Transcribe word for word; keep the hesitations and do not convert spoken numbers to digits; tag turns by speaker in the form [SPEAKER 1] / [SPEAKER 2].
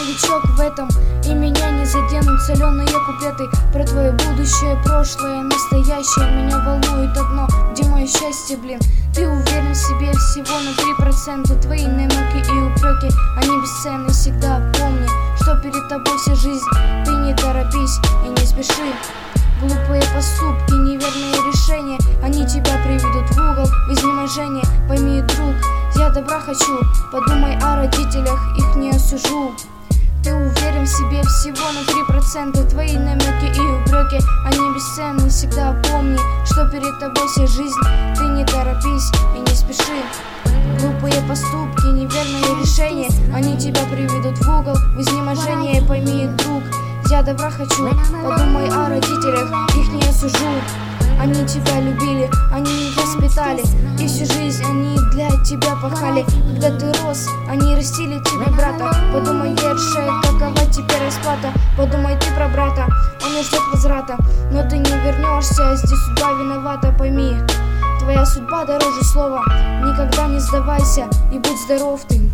[SPEAKER 1] новичок в этом, и меня не заденут соленые куплеты про твое будущее, прошлое, настоящее. Меня волнует одно, где мое счастье, блин? Ты уверен в себе всего на три процента. Твои намеки и упреки, они бесценны. Всегда помни, что перед тобой вся жизнь. Ты не торопись и не спеши. Глупые поступки, неверные решения, они тебя приведут в угол, в изнеможение. Пойми, друг, я добра хочу, подумай о родителях, их не осужу. Ты уверен в себе всего на три процента. Твои намеки и упреки, они бесценны. Всегда помни, что перед тобой вся жизнь. Ты не торопись и не спеши. Глупые поступки, неверные решения, они тебя приведут в угол, в изнеможение. Пойми, друг, я добра хочу, подумай о родителях, их не осужу. Они тебя любили, они воспитали, и всю жизнь они для тебя пахали. Когда ты рос, они растили тебе брата. Подумай, дедше, какова теперь расплата. Подумай ты про брата, он не ждет возврата. Но ты не вернешься, здесь судьба виновата. Пойми, твоя судьба дороже слова. Никогда не сдавайся и будь здоров ты.